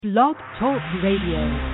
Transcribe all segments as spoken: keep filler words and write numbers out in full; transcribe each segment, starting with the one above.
Blog Talk Radio.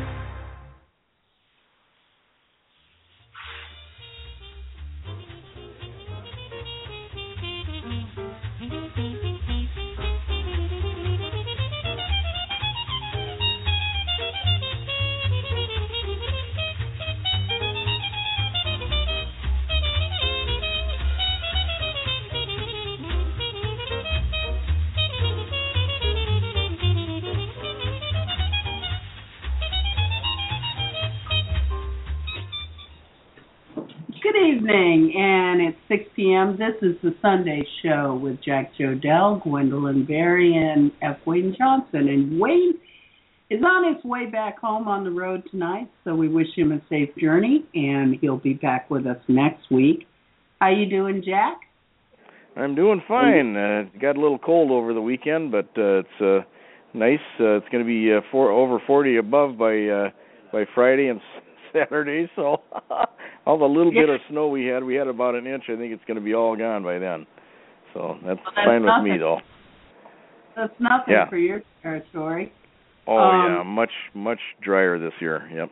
And it's six p.m. This is the Sunday Show with Jack Jodell, Gwendolyn Berry, and F. Wayne Johnson. And Wayne is on his way back home on the road tonight, so we wish him a safe journey, and he'll be back with us next week. How you doing, Jack? I'm doing fine. Uh, got a little cold over the weekend, but uh, it's uh, nice. Uh, it's going to be uh, four, over forty above by uh, by Friday and Saturday, so all the little bit of snow we had, we had about an inch. I think it's going to be all gone by then. So that's, well, that's fine nothing. with me, though. That's nothing yeah. for your territory. Oh um, yeah, much much drier this year. Yep.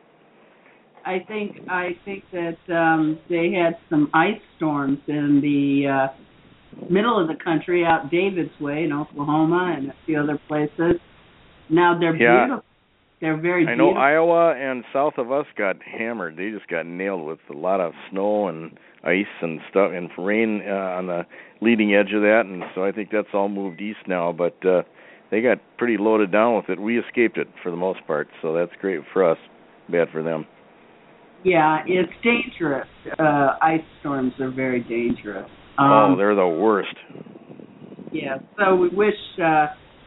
I think I think that um, they had some ice storms in the uh, middle of the country, out David's way in Oklahoma and a few other places. Now they're yeah. beautiful. They're very I know beautiful. Iowa and south of us got hammered. They just got nailed with a lot of snow and ice and stuff and rain uh, on the leading edge of that. And so I think that's all moved east now. But uh, they got pretty loaded down with it. We escaped it for the most part, so that's great for us. Bad for them. Yeah, it's dangerous. Uh, ice storms are very dangerous. Um, oh, they're the worst. Yeah, so we wish uh,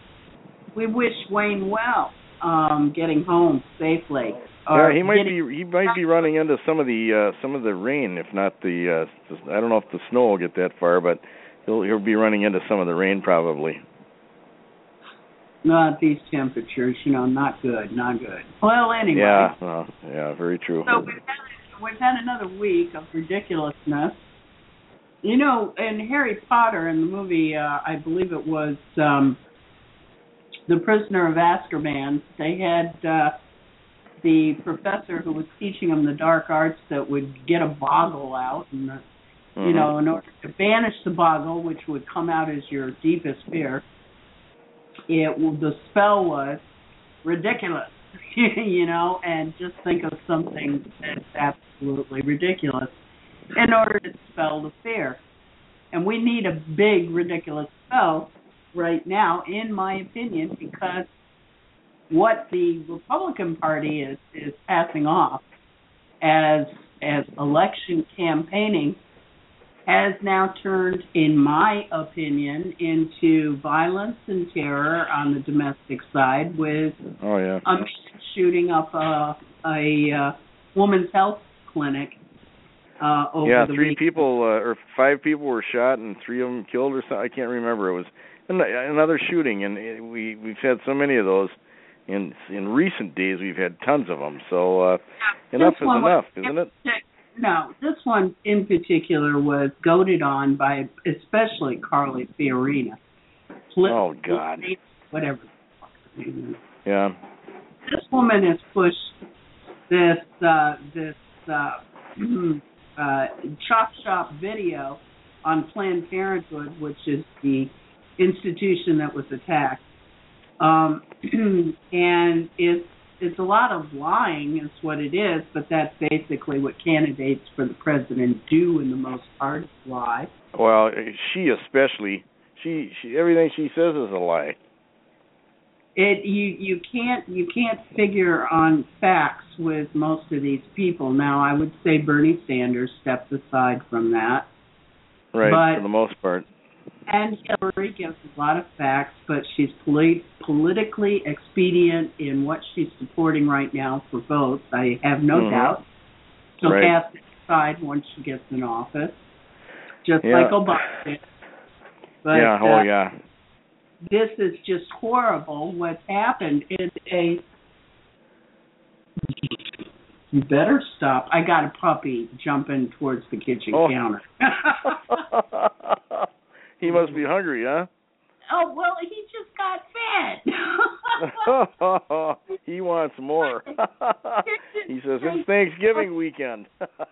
we wish Wayne well. Um, getting home safely. Yeah, he might getting... be he might be running into some of the uh, some of the rain, if not the. Uh, I don't know if the snow will get that far, but he'll he'll be running into some of the rain probably. Not these temperatures, you know, not good, not good. Well, anyway. Yeah, uh, yeah, very true. So we've had we've had another week of ridiculousness. You know, in Harry Potter, in the movie, uh, I believe it was. Um, The Prisoner of Azkaban, they had uh, the professor who was teaching them the dark arts that would get a boggle out, and uh, mm-hmm. you know, in order to banish the boggle, which would come out as your deepest fear, it the spell was ridiculous, you know, and just think of something that's absolutely ridiculous in order to dispel the fear. And we need a big, ridiculous spell right now, in my opinion, because what the Republican Party is, is passing off as as election campaigning has now turned, in my opinion, into violence and terror on the domestic side with oh, yeah. a man shooting up a, a, a woman's health clinic uh, over yeah, the three week. people uh, or five people were shot and three of them killed or something. I can't remember. It was another shooting, and we we've had so many of those in in recent days. We've had tons of them. So uh, enough is enough, isn't it? No, this one in particular was goaded on by especially Carly Fiorina. Oh God! Whatever. Yeah. This woman has pushed this uh, this uh, uh, chop shop video on Planned Parenthood, which is the institution that was attacked, um, and it's it's a lot of lying is what it is, but that's basically what candidates for the president do in the most part, is lie. Well, she especially, she, she everything she says is a lie. It you you can't you can't figure on facts with most of these people. Now, I would say Bernie Sanders stepped aside from that, right? But, for the most part. And Hillary gives a lot of facts, but she's polit- politically expedient in what she's supporting right now for votes. I have no mm-hmm. doubt. She'll right. cast it aside once she gets in office, just yeah. like Obama did. But, yeah, oh uh, yeah. This is just horrible what's happened. It's a... You better stop. I got a puppy jumping towards the kitchen oh. counter. He must be hungry, huh? Oh, well, he just got fed. He wants more. He says, it's Thanksgiving weekend.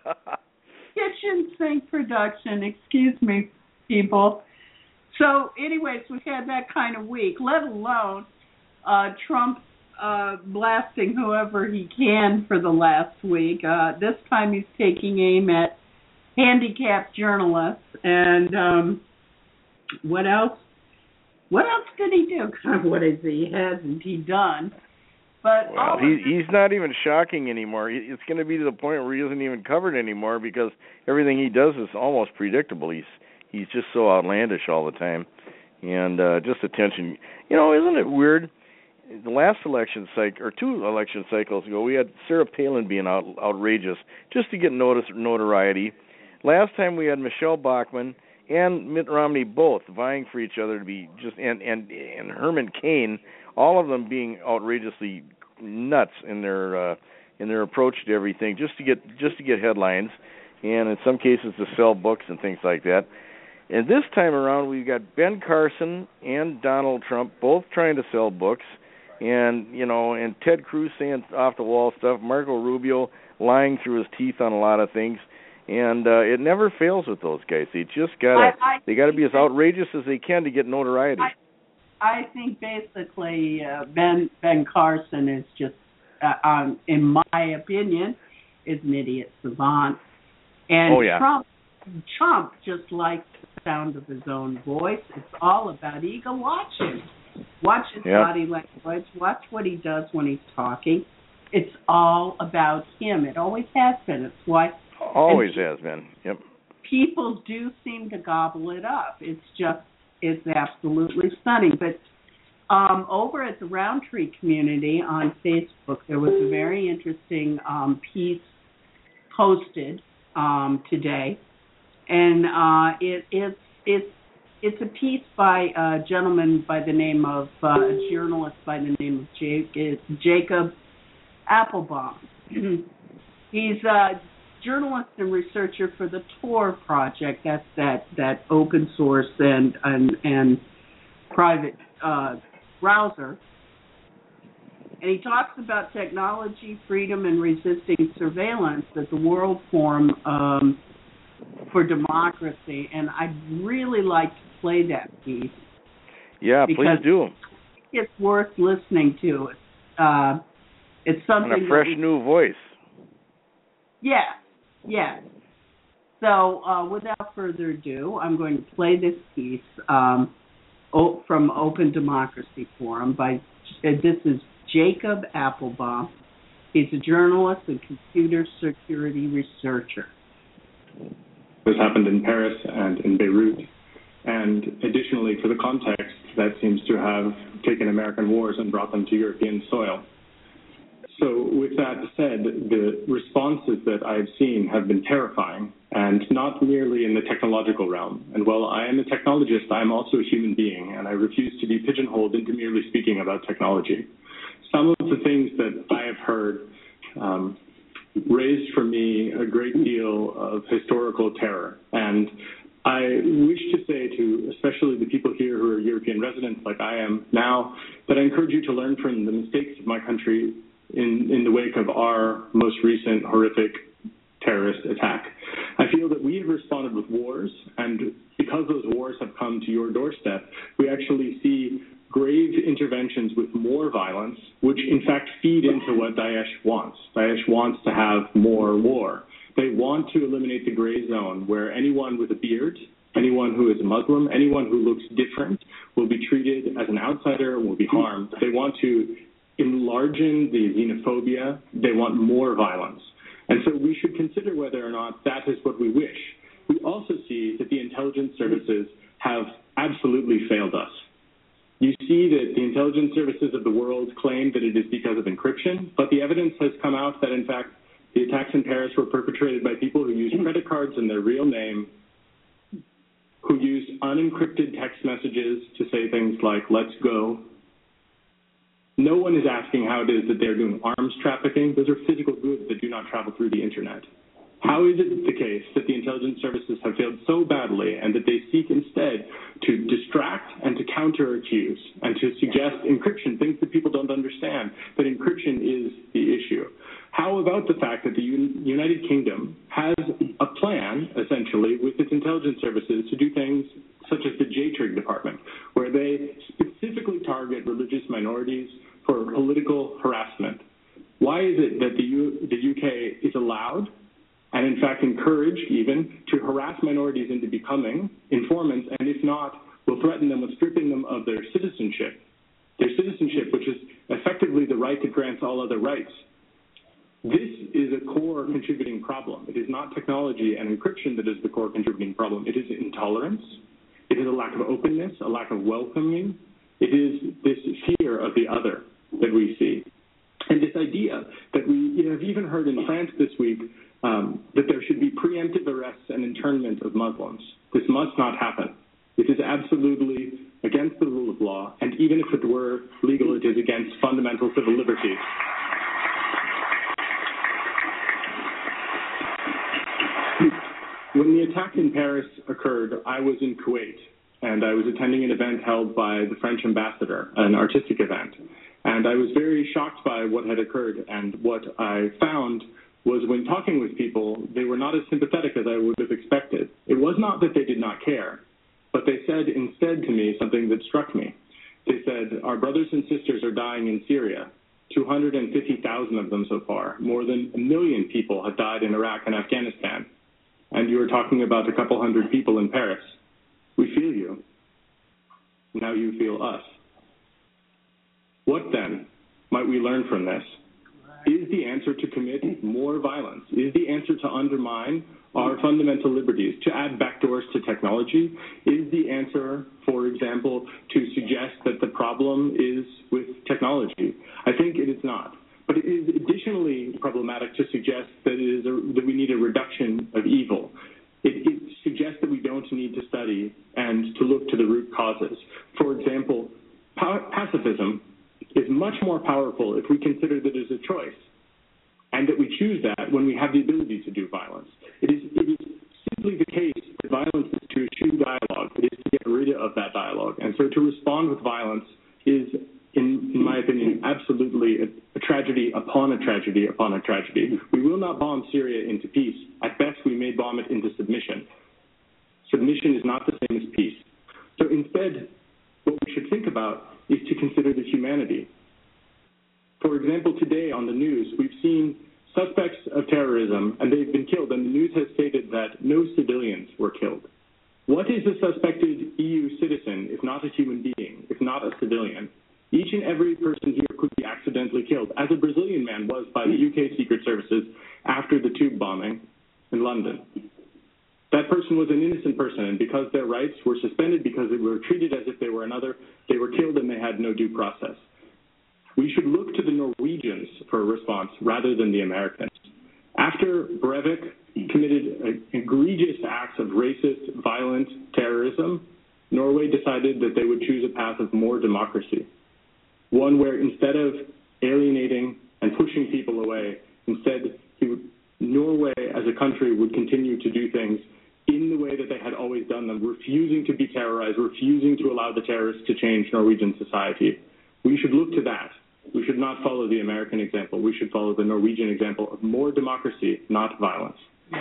Kitchen sink production, excuse me, people. So, anyways, we had that kind of week, let alone uh, Trump uh, blasting whoever he can for the last week. Uh, this time he's taking aim at handicapped journalists. And um, what else? What else did he do? God, what is he? Hasn't he done? But well, he, he's not even shocking anymore. It's going to be to the point where he isn't even covered anymore because everything he does is almost predictable. He's he's just so outlandish all the time, and uh, just attention. You know, isn't it weird? The last election cycle, or two election cycles ago, we had Sarah Palin being out, outrageous just to get notice, notoriety. Last time we had Michelle Bachmann and Mitt Romney both vying for each other to be just, and and and Herman Cain, all of them being outrageously nuts in their uh, in their approach to everything, just to get just to get headlines, and in some cases to sell books and things like that. And this time around, we've got Ben Carson and Donald Trump both trying to sell books, and you know, and Ted Cruz saying off the wall stuff, Marco Rubio lying through his teeth on a lot of things. And uh, it never fails with those guys. They just gotta, I, I they gotta be as outrageous as they can to get notoriety. I, I think basically uh, Ben Ben Carson is just, uh, um, in my opinion, is an idiot savant. And oh, yeah. Trump, Trump just likes the sound of his own voice. It's all about ego. Watch him. Watch his yep. body language. Watch what he does when he's talking. It's all about him. It always has been. It's why. Always has been. Yep. People do seem to gobble it up. It's just, it's absolutely stunning. But um, over at the Roundtree community on Facebook, there was a very interesting um, piece posted um, today, and uh, it, it's it's it's a piece by a gentleman by the name of uh, a journalist by the name of Jake, Jacob Appelbaum. He's a journalist and researcher for the Tor project. That's that, that open source and and, and private uh, browser. And he talks about technology, freedom, and resisting surveillance at the World Forum um, for Democracy. And I'd really like to play that piece. Yeah, please do. It's worth listening to. Uh, it's something. And a fresh we, new voice. Yeah. Yes. So, uh, without further ado, I'm going to play this piece um, o- from Open Democracy Forum by, this is Jacob Appelbaum. He's a journalist and computer security researcher. This happened in Paris and in Beirut, and additionally to the context that seems to have taken American wars and brought them to European soil. So with that said, the responses that I've seen have been terrifying, and not merely in the technological realm. And while I am a technologist, I'm also a human being, and I refuse to be pigeonholed into merely speaking about technology. Some of the things that I have heard um, raised for me a great deal of historical terror. And I wish to say to especially the people here who are European residents like I am now, that I encourage you to learn from the mistakes of my country in, in the wake of our most recent horrific terrorist attack. I feel that we have responded with wars, and because those wars have come to your doorstep, we actually see grave interventions with more violence, which in fact feed into what Daesh wants. Daesh wants to have more war. They want to eliminate the gray zone where anyone with a beard, anyone who is a Muslim, anyone who looks different will be treated as an outsider and will be harmed. They want to enlarge the xenophobia. They want more violence. And so we should consider whether or not that is what we wish. We also see that the intelligence services have absolutely failed us. You see that the intelligence services of the world claim that it is because of encryption, but the evidence has come out that, in fact, the attacks in Paris were perpetrated by people who used credit cards in their real name, who used unencrypted text messages to say things like, let's go. No one is asking how it is that they're doing arms trafficking. Those are physical goods that do not travel through the internet. How is it the case that the intelligence services have failed so badly and that they seek instead to distract and to counter-accuse and to suggest encryption, things that people don't understand, that encryption is the issue? How about the fact that the United Kingdom has a plan, essentially, with its intelligence services to do things such as the J TRIG department, where they specifically target religious minorities for political harassment? Why is it that the, U- the U K is allowed and in fact encouraged even to harass minorities into becoming informants, and if not, will threaten them with stripping them of their citizenship, their citizenship, which is effectively the right that grants all other rights? This is a core contributing problem. It is not technology and encryption that is the core contributing problem. It is intolerance. It is a lack of openness, a lack of welcoming. It is this fear of the other that we see. And this idea that we have even heard in France this week um, that there should be preemptive arrests and internment of Muslims. This must not happen. It is absolutely against the rule of law, and even if it were legal, it is against fundamental civil liberties. When the attack in Paris occurred, I was in Kuwait, and I was attending an event held by the French ambassador, an artistic event. And I was very shocked by what had occurred, and what I found was when talking with people, they were not as sympathetic as I would have expected. It was not that they did not care, but they said instead to me something that struck me. They said, our brothers and sisters are dying in Syria, two hundred fifty thousand of them so far. More than a million people have died in Iraq and Afghanistan. And you were talking about a couple hundred people in Paris. We feel you. Now you feel us. What then might we learn from this? Is the answer to commit more violence? Is the answer to undermine our fundamental liberties, to add backdoors to technology? Is the answer, for example, to suggest that the problem is with technology? I think it is not. But it is additionally problematic to suggest that, it is a, that we need a reduction of evil. It, it suggests that we don't need to study and to look to the root causes. For example, pa- pacifism is much more powerful if we consider that it is a choice, and that we choose that when we have the ability to do violence. It is, it is simply the case that violence is to eschew dialogue. It is to get rid of that dialogue. And so to respond with violence is, in, in my opinion, absolutely a, a tragedy upon a tragedy upon a tragedy. We will not bomb Syria into peace. At best, we may bomb it into submission. Submission is not the same as peace. So instead, what we should think about is to consider the humanity. For example, today on the news, we've seen suspects of terrorism, and they've been killed, and the news has stated that no civilians were killed. What is a suspected E U citizen if not a human being, if not a civilian? Each and every person here could be accidentally killed, as a Brazilian man was by the U K Secret Services after the tube bombing in London. That person was an innocent person, and because their rights were suspended, because they were treated as if they were another, they were killed and they had no due process. We should look to the Norwegians for a response rather than the Americans. After Breivik committed egregious acts of racist, violent terrorism, Norway decided that they would choose a path of more democracy, one where instead of alienating and pushing people away, instead he would, Norway as a country would continue to do things in the way that they had always done them, refusing to be terrorized, refusing to allow the terrorists to change Norwegian society. We should look to that. We should not follow the American example. We should follow the Norwegian example of more democracy, not violence.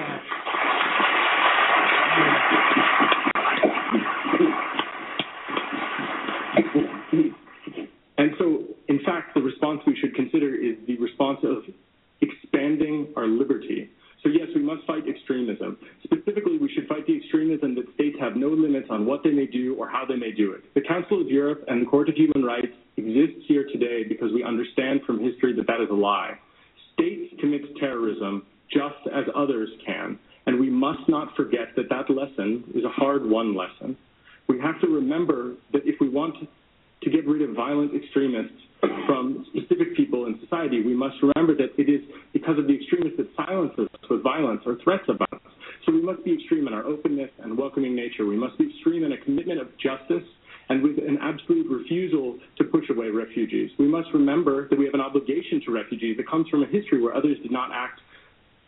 And so, in fact, the response we should consider is the response of expanding our liberty. So yes, we must fight extremism. Specifically, we should fight the extremism that states have no limits on what they may do or how they may do it. The Council of Europe and the Court of Human Rights exists here today because we understand from history that that is a lie. States commit terrorism just as others can, and we must not forget that that lesson is a hard-won lesson. We have to remember that if we want to get rid of violent extremists from specific people in society, we must remember that it is because of the extremists that silences us with violence or threats of violence. So we must be extreme in our openness and welcoming nature. We must be extreme in a commitment of justice and with an absolute refusal to push away refugees. We must remember that we have an obligation to refugees that comes from a history where others did not act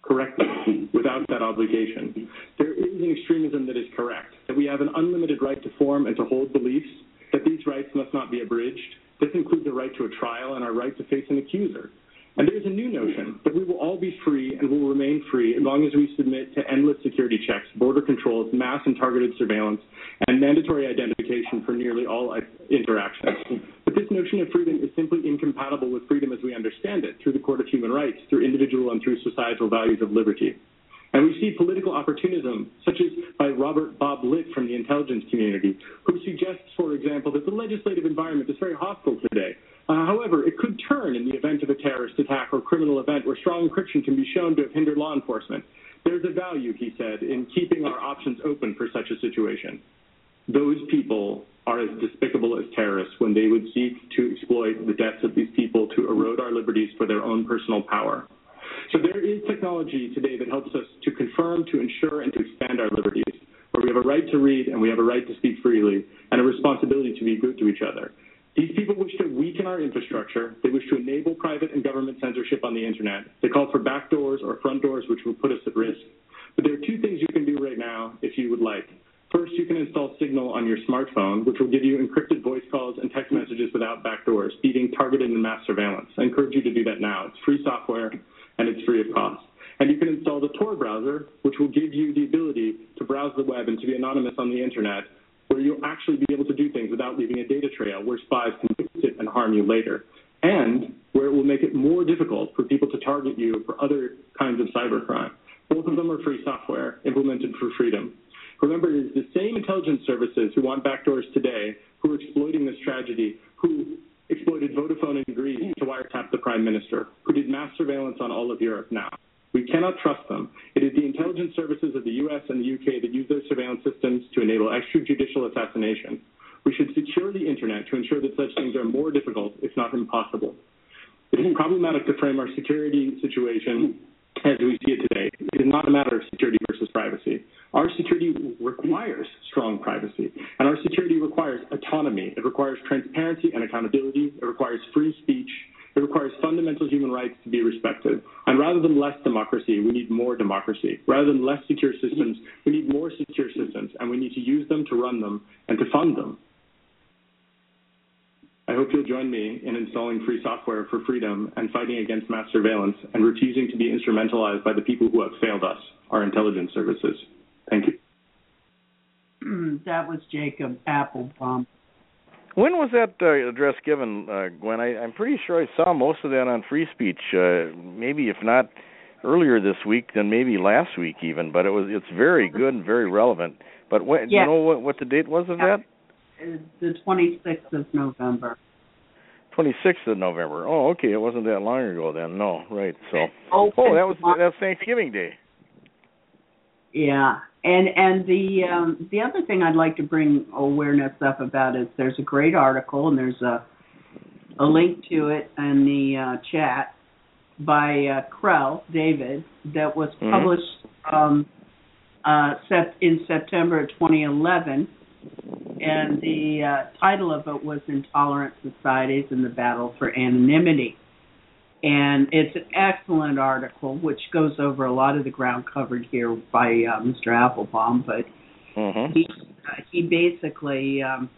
correctly without that obligation. There is an extremism that is correct, that we have an unlimited right to form and to hold beliefs, that these rights must not be abridged. This includes a right to a trial and our right to face an accuser. And there is a new notion that we will all be free and will remain free as long as we submit to endless security checks, border controls, mass and targeted surveillance, and mandatory identification for nearly all interactions. But this notion of freedom is simply incompatible with freedom as we understand it through the Court of Human Rights, through individual and through societal values of liberty. And we see political opportunism, such as by Robert Bob Litt from the intelligence community, who suggests, for example, that the legislative environment is very hostile today. Uh, however, it could turn in the event of a terrorist attack or criminal event where strong encryption can be shown to have hindered law enforcement. There's a value, he said, in keeping our options open for such a situation. Those people are as despicable as terrorists when they would seek to exploit the deaths of these people to erode our liberties for their own personal power. So there is technology today that helps us to confirm, to ensure, and to expand our liberties, where we have a right to read and we have a right to speak freely and a responsibility to be good to each other. These people wish to weaken our infrastructure. They wish to enable private and government censorship on the Internet. They call for back doors or front doors, which will put us at risk. But there are two things you can do right now if you would like. First, you can install Signal on your smartphone, which will give you encrypted voice calls and text messages without backdoors, beating targeted and mass surveillance. I encourage you to do that now. It's free software, and it's free of cost. And you can install the Tor browser, which will give you the ability to browse the web and to be anonymous on the Internet, where you'll actually be able to do things without leaving a data trail where spies can fix it and harm you later, and where it will make it more difficult for people to target you for other kinds of cybercrime. Both of them are free software implemented for freedom. Remember, it is the same intelligence services who want backdoors today who are exploiting this tragedy, who exploited Vodafone in Greece to wiretap the Prime Minister, who did mass surveillance on all of Europe now. We cannot trust them. It is the intelligence services of the U S and the U K that use those surveillance systems to enable extrajudicial assassination. We should secure the Internet to ensure that such things are more difficult, if not impossible. It is problematic to frame our security situation as we see it today. It is not a matter of security versus privacy. Our security requires strong privacy, and our security requires autonomy. It requires transparency and accountability. It requires free speech. It requires fundamental human rights to be respected. And rather than less democracy, we need more democracy. Rather than less secure systems, we need more secure systems, and we need to use them to run them and to fund them. I hope you'll join me in installing free software for freedom and fighting against mass surveillance and refusing to be instrumentalized by the people who have failed us, our intelligence services. Thank you. That was Jacob Appelbaum. When was that uh, address given, uh, Gwen? I, I'm pretty sure I saw most of that on Free Speech. Uh, maybe if not earlier this week, then maybe last week even. But it was it's very good and very relevant. But what, yeah. do you know what, what the date was of that? The twenty-sixth of November. twenty-sixth of November. Oh, okay. It wasn't that long ago then. No, right. So. Oh, oh that was that's Thanksgiving Day. Yeah, and and the um, the other thing I'd like to bring awareness up about is there's a great article and there's a a link to it in the uh, chat by uh, Krell David that was published mm-hmm. um, uh, sep- in September twenty eleven, and the uh, title of it was "Intolerant Societies and the Battle for Anonymity." And it's an excellent article, which goes over a lot of the ground covered here by uh, Mister Appelbaum. But mm-hmm. he uh, he basically um,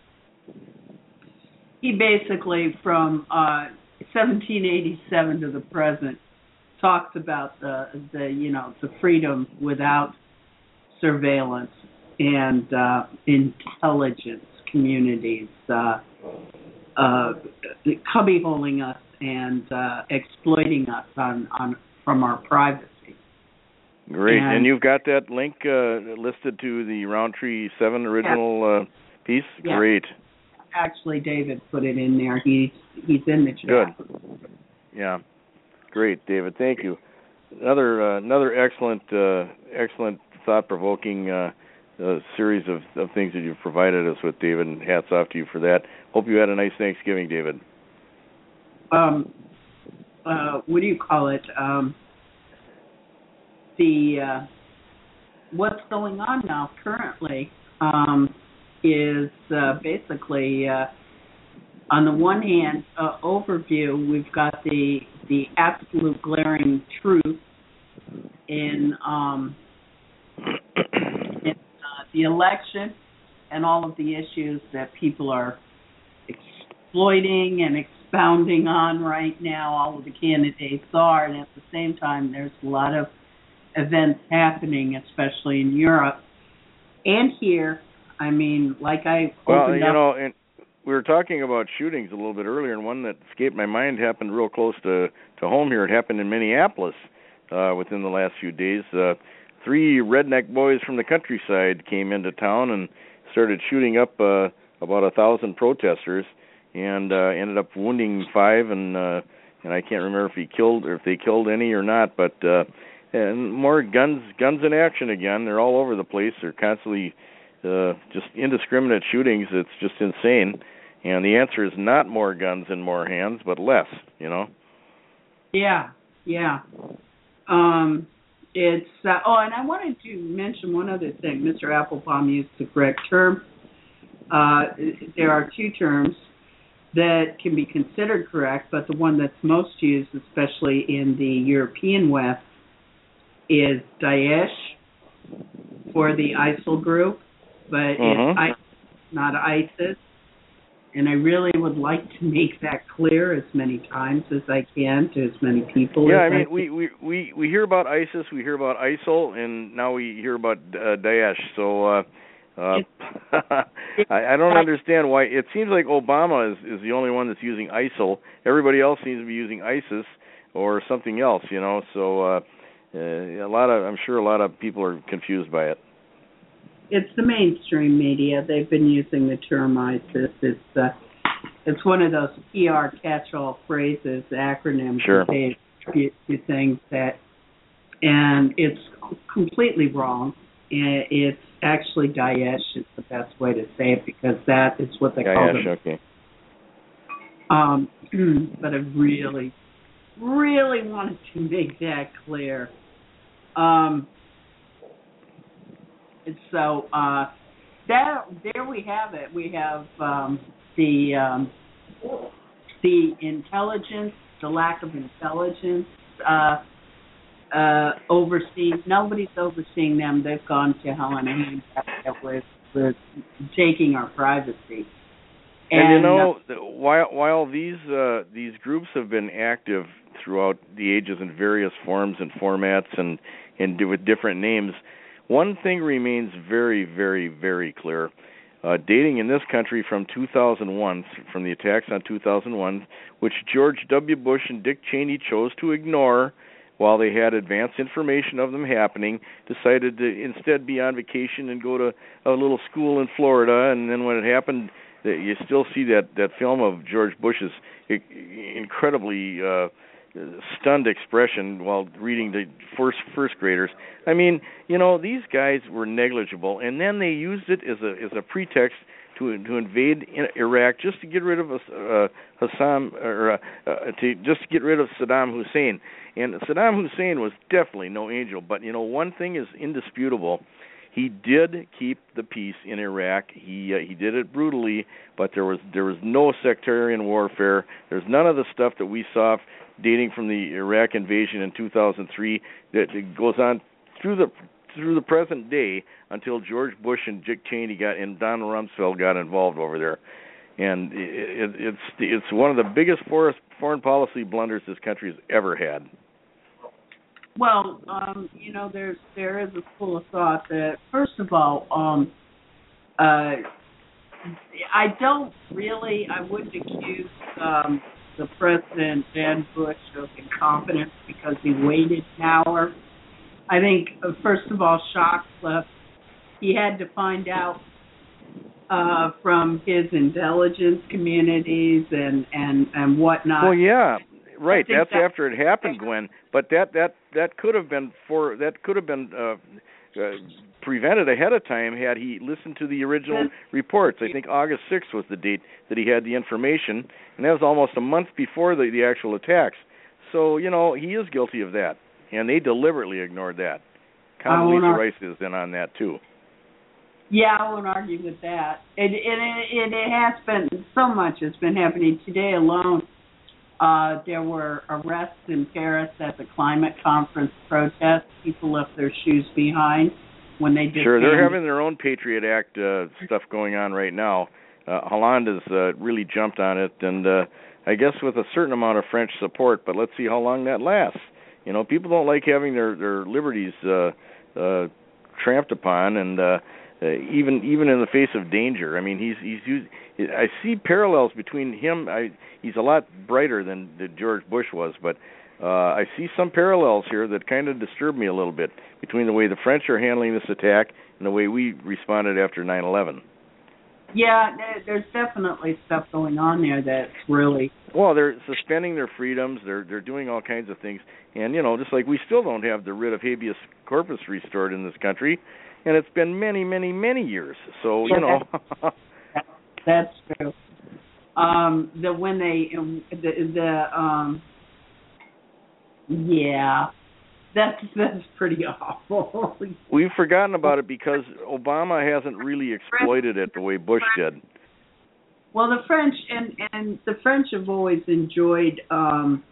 he basically from uh, seventeen eighty-seven to the present talks about the the you know the freedom without surveillance and uh, intelligence communities uh, uh, cubbyholing us and uh, exploiting us on, on from our privacy. Great, and, and you've got that link uh, listed to the Roundtree seven original yeah. uh, piece? Yeah. Great. Actually, David put it in there. He, he's in the chat. Good. Yeah. Great, David. Thank you. Another uh, another excellent, uh, excellent, thought-provoking uh, uh, series of, of things that you've provided us with, David, and hats off to you for that. Hope you had a nice Thanksgiving, David. Um, uh, what do you call it? Um, the uh, what's going on now currently um, is uh, basically, uh, on the one hand, uh, overview. We've got the the absolute glaring truth in um, in uh, the election and all of the issues that people are exploiting and expounding on right now. All of the candidates are, and at the same time, there's a lot of events happening, especially in Europe and here. I mean, like I well, you up- know, and we were talking about shootings a little bit earlier, and one that escaped my mind happened real close to to home here. It happened in Minneapolis uh, within the last few days. Uh, three redneck boys from the countryside came into town and started shooting up uh, about a thousand protesters, and uh, ended up wounding five, and uh, and I can't remember if he killed or if they killed any or not, but uh, and more guns guns in action again. They're all over the place. They're constantly uh, just indiscriminate shootings. It's just insane. And the answer is not more guns in more hands, but less, you know? Yeah, yeah. Um, it's, uh, oh, and I wanted to mention one other thing. Mister Applebaum used the correct term. Uh, there are two terms that can be considered correct, but the one that's most used, especially in the European West, is Daesh for the ISIL group, but Mm-hmm. it's I- not ISIS. And I really would like to make that clear as many times as I can to as many people. Yeah, as I mean, I we, we, we, we hear about ISIS, we hear about ISIL, and now we hear about uh, Daesh. So uh, uh, I, I don't understand why. It seems like Obama is, is the only one that's using ISIL. Everybody else seems to be using ISIS or something else, you know. So uh, uh, a lot of, I'm sure a lot of people are confused by it. It's the mainstream media. They've been using the term ISIS. It's uh, it's one of those P R catch-all phrases, acronyms Sure. that they attribute to things that, and it's completely wrong. It's actually Daesh is the best way to say it because that is what they call Daesh, them. okay. Um, but I really, really wanted to make that clear. Um, So uh, that there we have it. We have um, the um, the intelligence, the lack of intelligence uh, uh, overseeing. Nobody's overseeing them. They've gone to hell in a handbasket with with taking our privacy. And, And, you know, uh, while while these uh, these groups have been active throughout the ages in various forms and formats and and do, with different names, one thing remains very, very, very clear. Uh, dating in this country from two thousand one, from the attacks on two thousand one, which George W. Bush and Dick Cheney chose to ignore while they had advance information of them happening, decided to instead be on vacation and go to a little school in Florida, and then when it happened, you still see that, that film of George Bush's incredibly uh, stunned expression while reading to first first graders. I mean, you know, these guys were negligible, and then they used it as a as a pretext to to invade Iraq just to get rid of uh, Hassan or uh, uh, to just to get rid of Saddam Hussein. And Saddam Hussein was definitely no angel, but you know, one thing is indisputable. He did keep the peace in Iraq. He uh, he did it brutally, but there was there was no sectarian warfare. There's none of the stuff that we saw dating from the Iraq invasion in two thousand three that it goes on through the through the present day until George Bush and Dick Cheney got and Donald Rumsfeld got involved over there. And it, it, it's it's one of the biggest foreign policy blunders this country has ever had. Well, um, you know, there's there is a school of thought that, first of all, um, uh, I don't really, I wouldn't accuse um, the President, Ben Bush, of incompetence because he waited an hour. I think, uh, first of all, shock left. He had to find out uh, from his intelligence communities and, and, and whatnot. Well, yeah. Right, that's that, after it happened, Gwen. But that that that could have been for that could have been uh, uh, prevented ahead of time had he listened to the original reports. I think August sixth was the date that he had the information, and that was almost a month before the, the actual attacks. So you know he is guilty of that, and they deliberately ignored that. Condoleezza Rice is in on that too. Yeah, I won't argue with that. It it it, it has been so much has been happening today alone. Uh, there were arrests in Paris at the climate conference protest. People left their shoes behind when they did. Sure, they're having their own Patriot Act uh, stuff going on right now. Uh, Hollande has uh, really jumped on it, and uh, I guess with a certain amount of French support, but let's see how long that lasts. You know, people don't like having their, their liberties uh, uh, tramped upon, and uh, uh, even even in the face of danger. I mean, he's he's used, I see parallels between him. I, he's a lot brighter than, than George Bush was, but uh, I see some parallels here that kind of disturb me a little bit between the way the French are handling this attack and the way we responded after nine eleven. Yeah, there's definitely stuff going on there that's really... Well, they're suspending their freedoms. They're they're doing all kinds of things. And, you know, just like we still don't have the writ of habeas corpus restored in this country, and it's been many, many, many years. So, you know... That's true. Um, the when they the the um, yeah, that's that's pretty awful. We've forgotten about it because Obama hasn't really exploited it the way Bush did. Well, the French and and the French have always enjoyed um,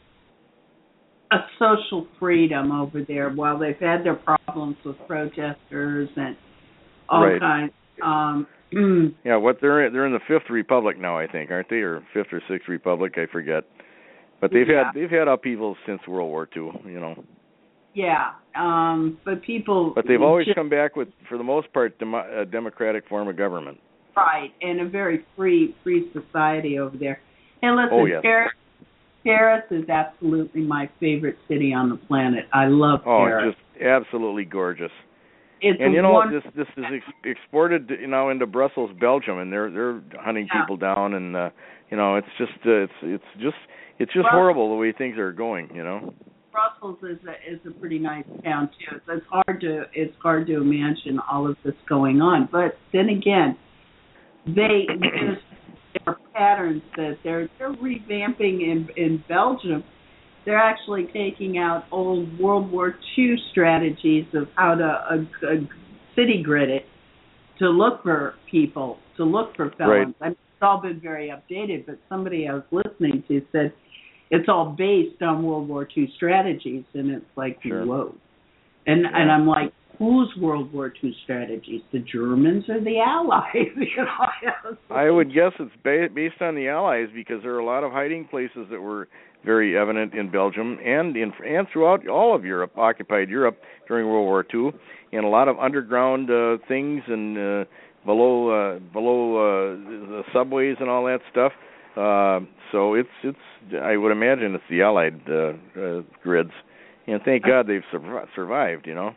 a social freedom over there. While they've had their problems with protesters and all right. kinds. Um, Yeah, what they're they're in the Fifth Republic now, I think, aren't they, or Fifth or Sixth Republic? I forget. But they've yeah. had they've had upheavals since World War Two, you know. Yeah, um, but people. But they've always just, come back with, for the most part, dem- a democratic form of government. Right, and a very free free society over there. And listen, oh, yes. Paris, Paris is absolutely my favorite city on the planet. I love oh, Paris. Oh, just absolutely gorgeous. It's and you know one- this this is ex- exported you know into Brussels, Belgium, and they're they're hunting yeah. people down, and uh, you know it's just uh, it's it's just it's just Brussels, horrible the way things are going, you know. Brussels is a is a pretty nice town too. It's hard to it's hard to imagine all of this going on, but then again, they there's there are patterns that they're they're revamping in in Belgium. They're actually taking out old World War Two strategies of how to uh, uh, city grid it to look for people, to look for felons. Right. I mean, it's all been very updated, but somebody I was listening to said it's all based on World War Two strategies, and it's like, sure. whoa. And yeah. and I'm like, whose World War Two strategies? The Germans or the Allies? you know, I would guess it's ba- based on the Allies because there are a lot of hiding places that were very evident in Belgium and in and throughout all of Europe, occupied Europe during World War Two, and a lot of underground uh, things and uh, below uh, below uh, the subways and all that stuff. Uh, so it's it's I would imagine it's the Allied uh, uh, grids, and thank God they've sur- survived. You know.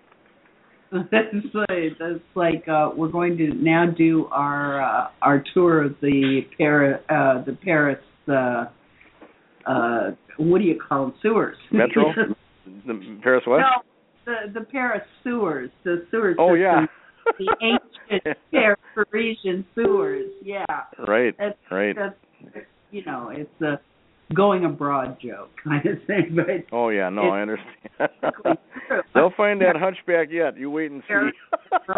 That's like, that's like uh, we're going to now do our uh, our tour of the Paris uh, the Paris. Uh, Uh, what do you call them? Sewers. Metro? The Paris what? No, the the Paris sewers. The sewer Oh, system. yeah. The ancient Paris Parisian sewers. Yeah. Right, that's, right. That's, you know, it's a going abroad joke kind of thing. But oh, yeah, no, I understand. true. They'll find that hunchback yet. You wait and see.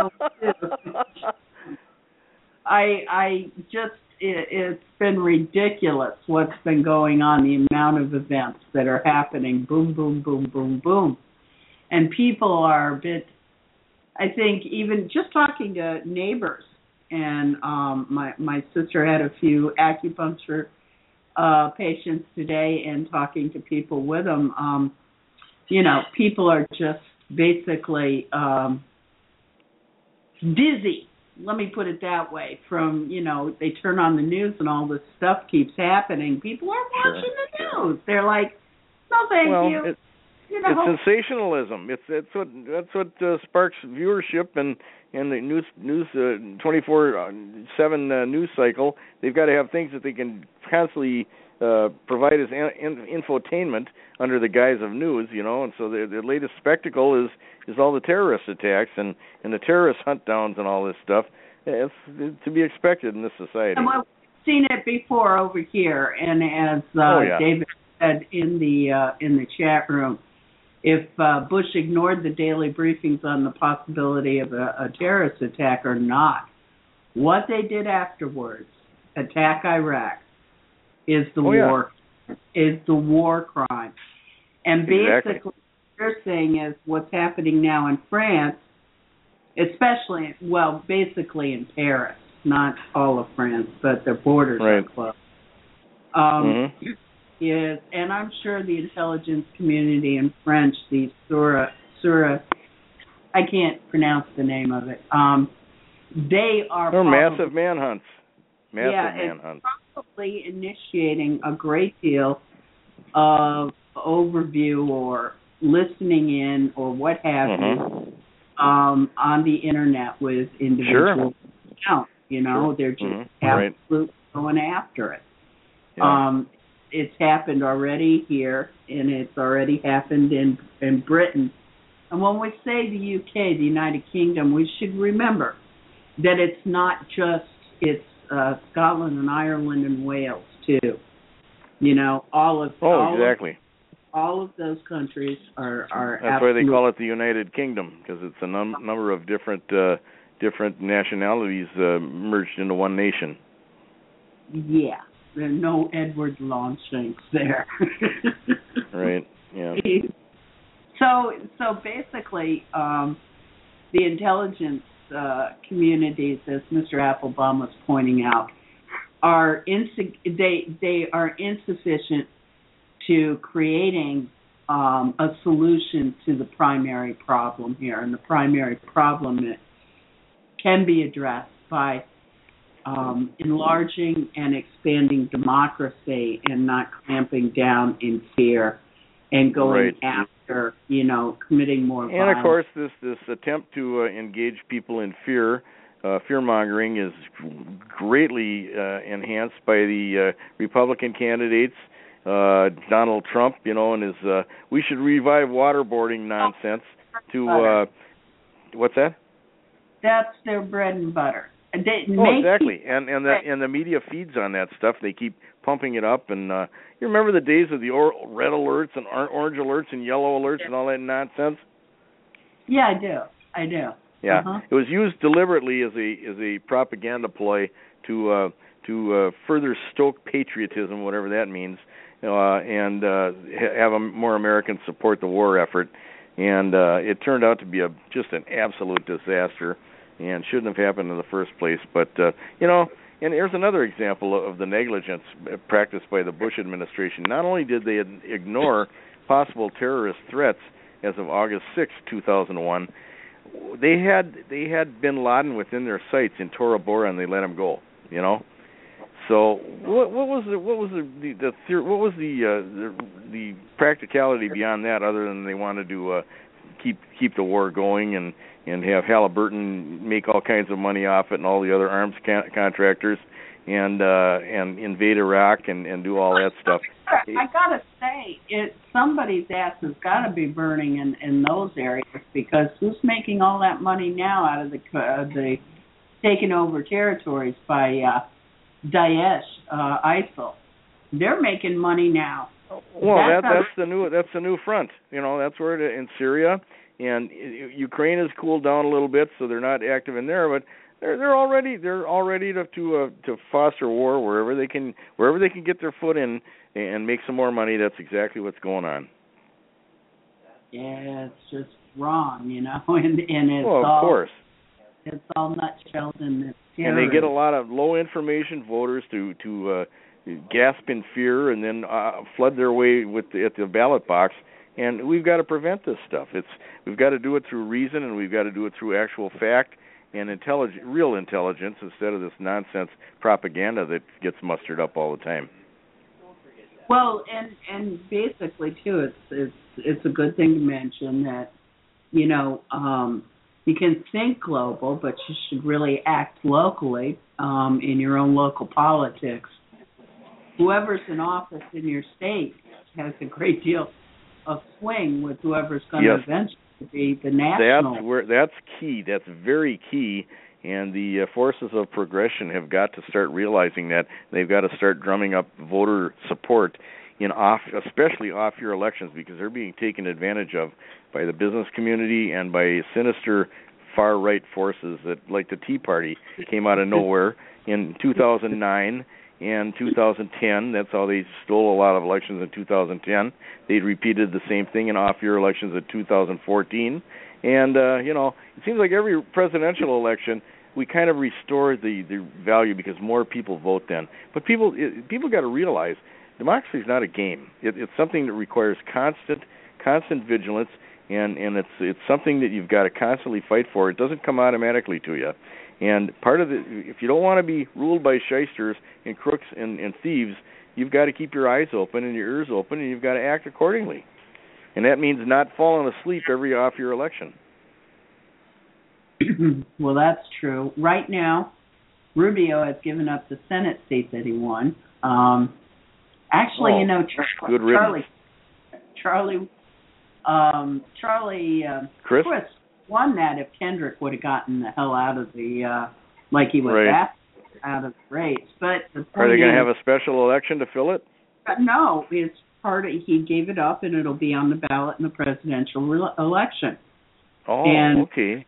I I just... It, it's been ridiculous what's been going on, the amount of events that are happening, boom, boom, boom, boom, boom. And people are a bit, I think, even just talking to neighbors, and um, my, my sister had a few acupuncture uh, patients today, and talking to people with them, um, you know, people are just basically um, dizzy. Let me put it that way. From, you know, they turn on the news and all this stuff keeps happening. People aren't watching sure, the sure. news. They're like, no, thank well, you. It, you know? It's sensationalism. It's it's what that's what uh, sparks viewership and and the news news uh, twenty-four seven uh, news cycle. They've got to have things that they can constantly uh, provide as in, infotainment under the guise of news, you know. And so the, the latest spectacle is. is all the terrorist attacks and, and the terrorist hunt downs and all this stuff. It's, it's to be expected in this society. And we've seen it before over here, and as uh, oh, yeah. David said in the uh, in the chat room, if uh, Bush ignored the daily briefings on the possibility of a, a terrorist attack or not, what they did afterwards, attack Iraq, is the oh, war. Yeah. is the war crime. And basically, Exactly. what they're saying is what's happening now in France, especially, well, basically in Paris, not all of France, but their borders Right. are closed. Um, Mhm. is, and I'm sure the intelligence community in French, the Sura, Sura, I can't pronounce the name of it. Um, they are They're probably, massive manhunts. Massive yeah, manhunts. it's probably initiating a great deal of overview or listening in or what have Mhm. you um, on the internet with individual accounts. You know, Sure. they're just Mhm. Right. absolutely going after it. Yeah. Um, it's happened already here, and it's already happened in in Britain. And when we say the U K, the United Kingdom, we should remember that it's not just it's uh, Scotland and Ireland and Wales too. You know, all of Oh, all exactly. Of, all of those countries are are. That's why they call it the United Kingdom, because it's a num- number of different uh, different nationalities uh, merged into one nation. Yeah, there are no Edward Longshanks there. Right. Yeah. So so basically, um, the intelligence uh, communities, as Mister Applebaum was pointing out, are insu- they they are insufficient to creating um, a solution to the primary problem here, and the primary problem it can be addressed by um, enlarging and expanding democracy and not clamping down in fear and going Right. after, you know, committing more violence. And of course, this this attempt to uh, engage people in fear, uh, fear mongering, is greatly uh, enhanced by the uh, Republican candidates. Uh, Donald Trump, you know, and his uh, we should revive waterboarding nonsense. To uh, what's that? That's their bread and butter. They Oh, make exactly. And and the and the media feeds on that stuff. They keep pumping it up. And uh, you remember the days of the or- red alerts and or- orange alerts and yellow alerts and all that nonsense? Yeah, I do. I do. Yeah, Uh-huh. it was used deliberately as a as a propaganda ploy to uh, to uh, further stoke patriotism, whatever that means, uh, and uh, ha- have a more Americans support the war effort. And uh, it turned out to be a just an absolute disaster, and shouldn't have happened in the first place. But uh, you know, and here's another example of the negligence practiced by the Bush administration. Not only did they ignore possible terrorist threats as of August sixth, two thousand one. They had they had Bin Laden within their sights in Tora Bora, and they let him go. You know, so what what was the what was the the, the theor- what was the, uh, the the practicality beyond that, other than they wanted to uh, keep keep the war going and and have Halliburton make all kinds of money off it, and all the other arms con- contractors, and uh, and invade Iraq and, and do all that stuff. I gotta say, it somebody's ass has got to be burning in, in those areas, because who's making all that money now out of the uh, the taken over territories by uh, Daesh, uh, ISIL? They're making money now. Well, that's, that that's the new that's the new front. You know, that's where it, in Syria, and Ukraine has cooled down a little bit, so they're not active in there, but they're they're already they're all ready to to uh, to foster war wherever they can wherever they can get their foot in and make some more money. That's exactly what's going on. Yeah, it's just wrong, you know, and and it's well, of all course. it's all nutshelled and it's And they get a lot of low information voters to to uh, gasp in fear and then uh, flood their way with the, at the ballot box. And we've got to prevent this stuff. It's we've got to do it through reason, and we've got to do it through actual fact and intelligent, real intelligence, instead of this nonsense propaganda that gets mustered up all the time. Well, and and basically too, it's it's it's a good thing to mention that, you know, um, you can think global, but you should really act locally um, in your own local politics. Whoever's in office in your state has a great deal of swing with whoever's going Yes. to eventually be the national. That's where that's key. That's very key. And the uh, forces of progression have got to start realizing that. They've got to start drumming up voter support in off, especially off-year elections, because they're being taken advantage of by the business community and by sinister far-right forces that, like the Tea Party, came out of nowhere in two thousand nine in two thousand ten. That's how they stole a lot of elections in two thousand ten. They repeated the same thing in off-year elections in two thousand fourteen. And, uh, you know, it seems like every presidential election, we kind of restore the, the value because more people vote then. But people it, people got to realize democracy is not a game. It, it's something that requires constant constant vigilance, and, and it's it's something that you've got to constantly fight for. It doesn't come automatically to you. And part of the, if you don't want to be ruled by shysters and crooks and, and thieves, you've got to keep your eyes open and your ears open, and you've got to act accordingly. And that means not falling asleep every off-year election. Well, that's true. Right now, Rubio has given up the Senate seat that he won. Um, actually, oh, you know, Char- good Charlie, Charlie, um, Charlie uh, Chris? Chris won that if Kendrick would have gotten the hell out of the, uh, like he was right. asked out of the race. But the Are they going to is, have a special election to fill it? No, it's part of, he gave it up, and it'll be on the ballot in the presidential re- election. Oh, and, okay.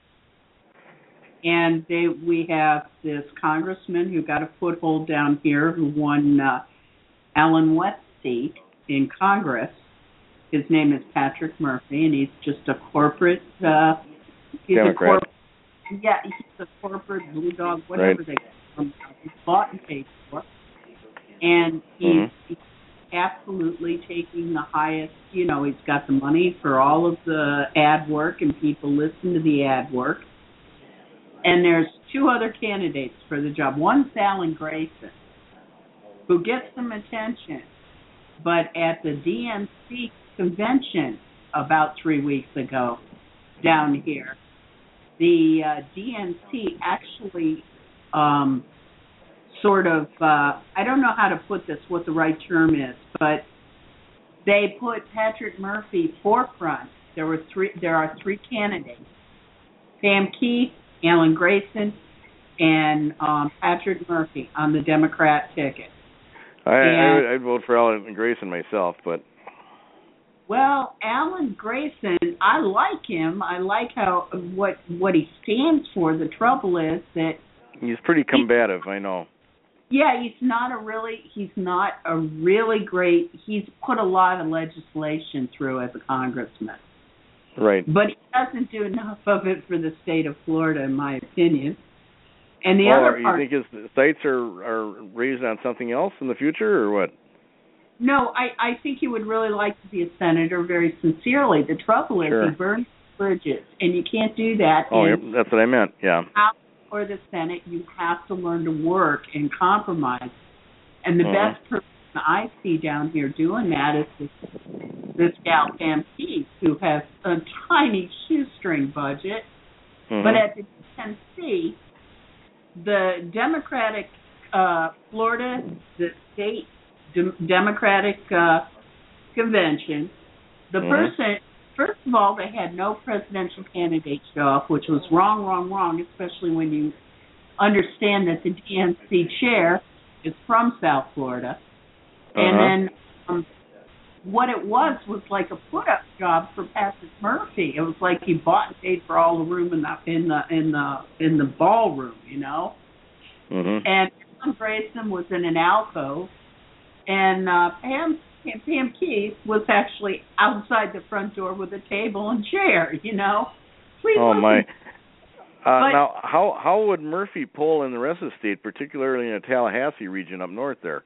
And they, we have this congressman who got a foothold down here who won uh, Allen West's seat in Congress. His name is Patrick Murphy, and he's just a corporate... Uh, he's Democrat. A corp- yeah, he's a corporate blue dog, whatever right. they call him. He's bought and paid for. And he's, mm-hmm. he's absolutely taking the highest, you know, he's got the money for all of the ad work, and people listen to the ad work. And there's two other candidates for the job. One's Alan Grayson, who gets some attention, but at the D N C convention about three weeks ago down here, the uh, D N C actually um, sort of, uh, I don't know how to put this, what the right term is, but they put Patrick Murphy forefront. There were three. There are three candidates: Pam Keith, Alan Grayson, and um, Patrick Murphy on the Democrat ticket. I, and, I, I'd vote for Alan Grayson myself, but... Well, Alan Grayson, I like him. I like how what what he stands for. The trouble is that... He's pretty combative, he, I know. Yeah, he's not a really, he's not a really great, he's put a lot of legislation through as a congressman. Right. But he doesn't do enough of it for the state of Florida, in my opinion. And the well, other part... you think his sights are, are raised on something else in the future, or what? No, I, I think he would really like to be a senator very sincerely. The trouble is sure. he burns bridges, and you can't do that. Oh, yeah, that's what I meant, yeah. House or the Senate, you have to learn to work and compromise. And the uh-huh. best person I see down here doing that is this, this gal, Pam Keith, who has a tiny shoestring budget. Uh-huh. But at the D N C, the Democratic uh, Florida, the state de- Democratic uh, convention, the uh-huh. person, first of all, they had no presidential candidate show up, which was wrong, wrong, wrong, especially when you understand that the D N C chair is from South Florida. Uh-huh. And then um, what it was was like a put-up job for Patrick Murphy. It was like he bought and paid for all the room in the in the in the in the ballroom, you know. Mm-hmm. And Alan Grayson was in an alcove, and uh, Pam Pam Keith was actually outside the front door with a table and chair, you know. Please oh listen. my! Uh, but, now, how how would Murphy poll in the rest of the state, particularly in the Tallahassee region up north there?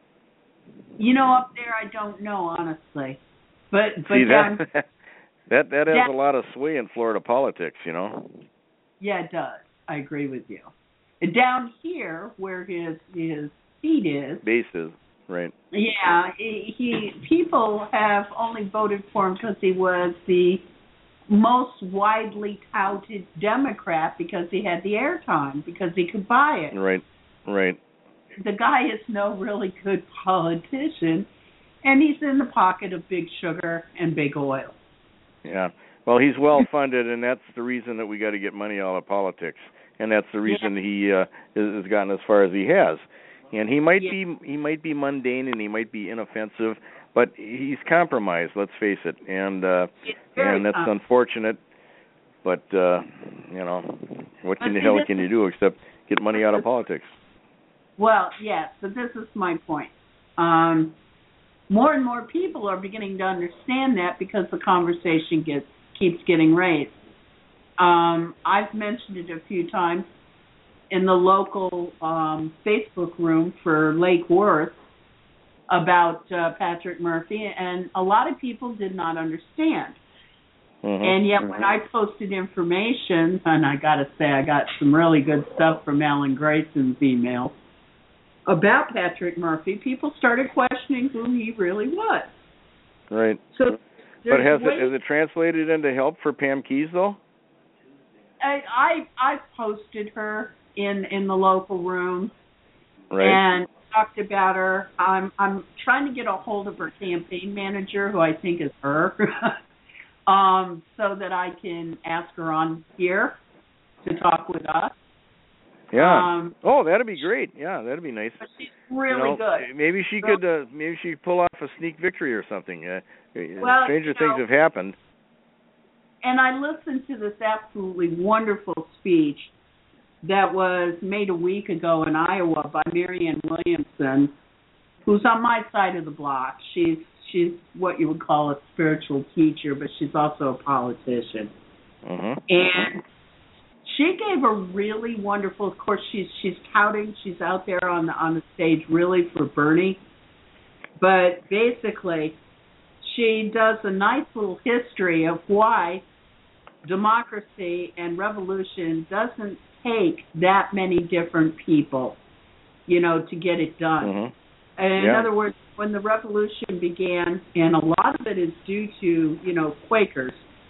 You know, up there, I don't know, honestly. But but See, down, that that that has down, a lot of sway in Florida politics, you know. Yeah, it does. I agree with you. And down here, where his his seat is, base is right. Yeah, he, he people have only voted for him because he was the most widely touted Democrat because he had the airtime, because he could buy it. Right, right. The guy is no really good politician, and he's in the pocket of big sugar and big oil. Yeah. Well, he's well funded, and that's the reason that we got to get money out of politics, and that's the reason yeah. he uh, has gotten as far as he has. And he might yeah. be he might be mundane and he might be inoffensive, but he's compromised. Let's face it, and uh, and that's unfortunate. But uh, you know, what can the hell can you do except get money out of politics? Well, yes, but this is my point. Um, more and more people are beginning to understand that because the conversation gets keeps getting raised. Um, I've mentioned it a few times in the local um, Facebook room for Lake Worth about uh, Patrick Murphy, and a lot of people did not understand. Mm-hmm. And yet when I posted information, and I got to say I got some really good stuff from Alan Grayson's email about Patrick Murphy, people started questioning who he really was. Right. So, but has it, has it translated into help for Pam Keys, though? I I, I posted her in, in the local room, right, and talked about her. I'm I'm trying to get a hold of her campaign manager, who I think is her, um, so that I can ask her on here to talk with us. Yeah. Um, oh, that'd be great. Yeah, that'd be nice. But she's really you know, good. Maybe she so, could. Uh, maybe she could pull off a sneak victory or something. Uh, well, stranger you know, things have happened. And I listened to this absolutely wonderful speech that was made a week ago in Iowa by Marianne Williamson, who's on my side of the block. She's she's what you would call a spiritual teacher, but she's also a politician. Mm-hmm. And she gave a really wonderful. Of course, she's she's touting. She's out there on the on the stage really for Bernie, but basically, she does a nice little history of why democracy and revolution doesn't take that many different people, you know, to get it done. Mm-hmm. And in yeah. other words, when the revolution began, and a lot of it is due to, you know, Quakers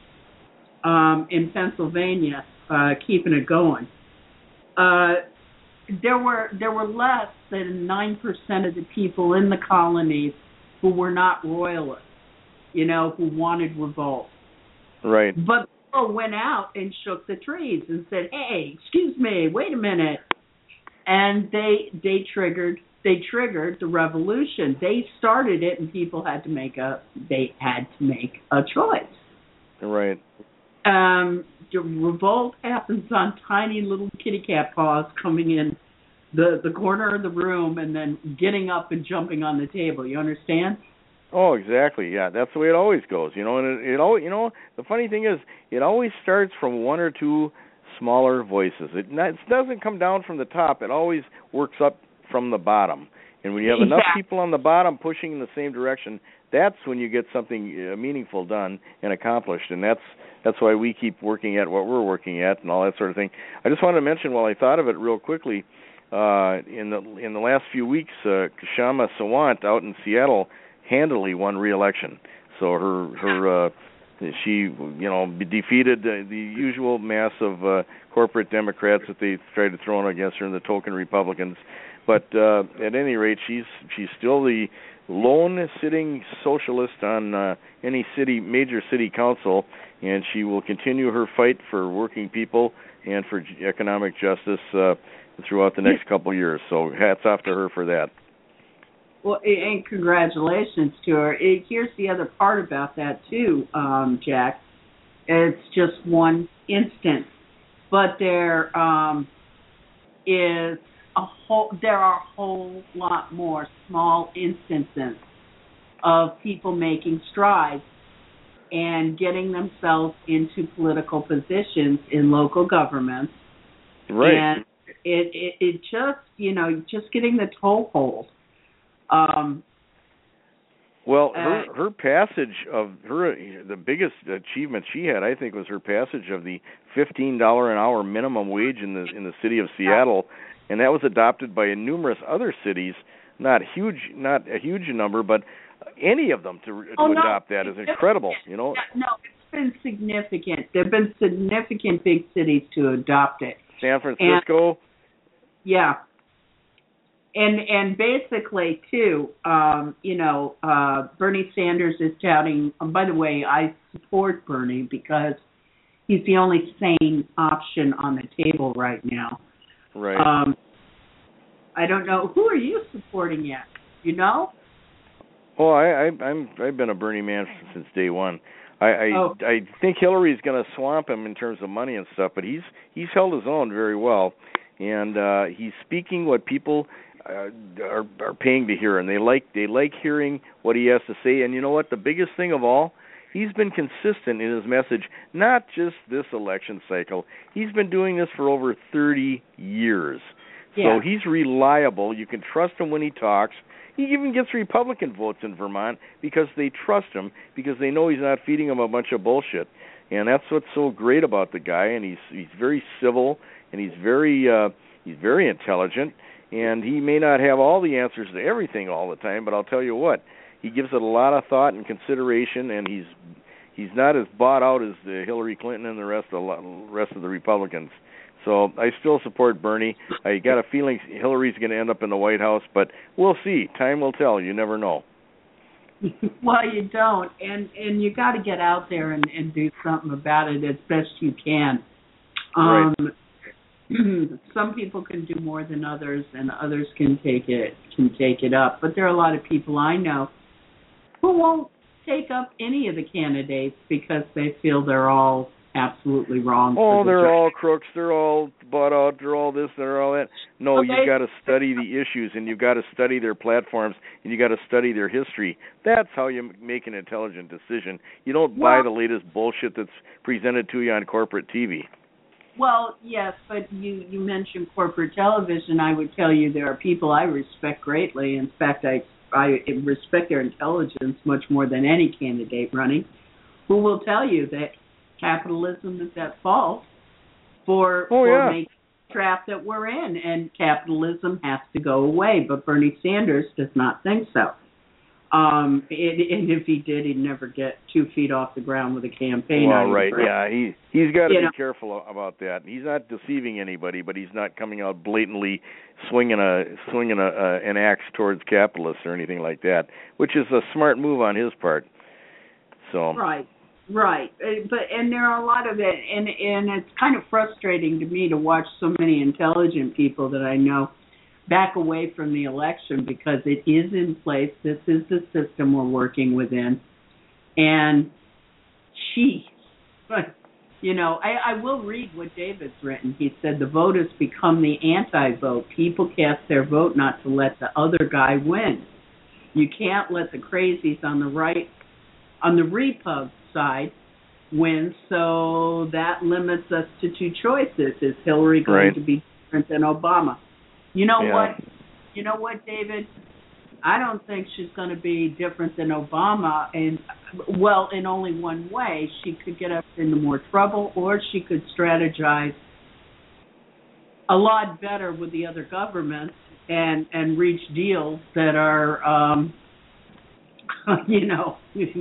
um, in Pennsylvania uh, keeping it going, uh, there were there were less than nine percent of the people in the colonies who were not royalists, you know, who wanted revolt. Right. But people went out and shook the trees and said, "Hey, excuse me, wait a minute," and they they triggered they triggered the revolution. They started it, and people had to make a they had to make a choice. Right. Um, the revolt happens on tiny little kitty cat paws coming in the the corner of the room and then getting up and jumping on the table. You understand? Oh, exactly. Yeah, that's the way it always goes. You know, and it, it always, you know, the funny thing is, it always starts from one or two smaller voices. It, not, it doesn't come down from the top. It always works up from the bottom. And when you have exactly. enough people on the bottom pushing in the same direction, that's when you get something uh, meaningful done and accomplished. And that's that's why we keep working at what we're working at and all that sort of thing. I just wanted to mention, while I thought of it real quickly, uh, in the in the last few weeks, uh, Kshama Sawant out in Seattle handily won re-election. So her her uh, she you know defeated the, the usual mass of uh, corporate Democrats that they tried to throw in against her and the token Republicans. But uh, at any rate, she's she's still the lone sitting socialist on uh, any city major city council, and she will continue her fight for working people and for economic justice uh, throughout the next couple of years. So hats off to her for that. Well, and congratulations to her. It, here's the other part about that, too, um, Jack. It's just one instance. But there um, is a whole, there are a whole lot more small instances of people making strides and getting themselves into political positions in local governments. Right. And it, it, it just, you know, just getting the toehold. Um, well, her uh, her passage of her the biggest achievement she had, I think, was her passage of the fifteen dollar an hour minimum wage in the in the city of Seattle, and that was adopted by numerous other cities. Not huge, not a huge number, but any of them to, to oh, no, adopt that is incredible. You know, no, it's been significant. There've been significant big cities to adopt it. San Francisco. And, yeah. And and basically, too, um, you know, uh, Bernie Sanders is touting, um, by the way, I support Bernie because he's the only sane option on the table right now. Right. Um, I don't know. Who are you supporting yet? You know? Oh, I, I, I'm, I've been a Bernie man since day one. I I, oh. I think Hillary's going to swamp him in terms of money and stuff, but he's he's held his own very well. And uh, he's speaking what people uh, are are paying to hear, and they like they like hearing what he has to say. And you know what? The biggest thing of all, he's been consistent in his message, not just this election cycle. He's been doing this for over thirty years. Yeah. So he's reliable. You can trust him when he talks. He even gets Republican votes in Vermont because they trust him, because they know he's not feeding them a bunch of bullshit. And that's what's so great about the guy. And he's he's very civil, and he's very uh, he's very intelligent. And he may not have all the answers to everything all the time, but I'll tell you what, he gives it a lot of thought and consideration, and he's he's not as bought out as uh, Hillary Clinton and the rest of the rest of the Republicans. So I still support Bernie. I got a feeling Hillary's going to end up in the White House, but we'll see. Time will tell. You never know. Well, you don't, and and you got to get out there and, and do something about it as best you can. Um, right. Some people can do more than others, and others can take it can take it up. But there are a lot of people I know who won't take up any of the candidates because they feel they're all absolutely wrong. Oh, the they're job. all crooks. They're all bought out. They're all this. They're all that. No, Okay. you've got to study the issues, and you've got to study their platforms, and you've got to study their history. That's how you make an intelligent decision. You don't buy Well, the latest bullshit that's presented to you on corporate T V. Well, yes, but you, you mentioned corporate television. I would tell you there are people I respect greatly. In fact, I I respect their intelligence much more than any candidate running, who will tell you that capitalism is at fault for, Oh, for yeah. making the trap that we're in, and capitalism has to go away. But Bernie Sanders does not think so. Um, and, and if he did, he'd never get two feet off the ground with a campaign. Well, on his right, breast. yeah, he he's got to You be know. careful about that. He's not deceiving anybody, but he's not coming out blatantly swinging a swinging a, a an axe towards capitalists or anything like that, which is a smart move on his part. So Right, right. Uh, But and there are a lot of it, and and it's kind of frustrating to me to watch so many intelligent people that I know back away from the election because it is in place. This is the system we're working within, and gee, but you know, I, I will read what David's written. He said the vote has become the anti-vote. People cast their vote not to let the other guy win. You can't let the crazies on the right, on the Repub side, win. So that limits us to two choices: is Hillary going Right. to be different than Obama? You know Yeah. what? You know what, David? I don't think she's going to be different than Obama, and well, in only one way. She could get us into more trouble, or she could strategize a lot better with the other governments and and reach deals that are, um, you know,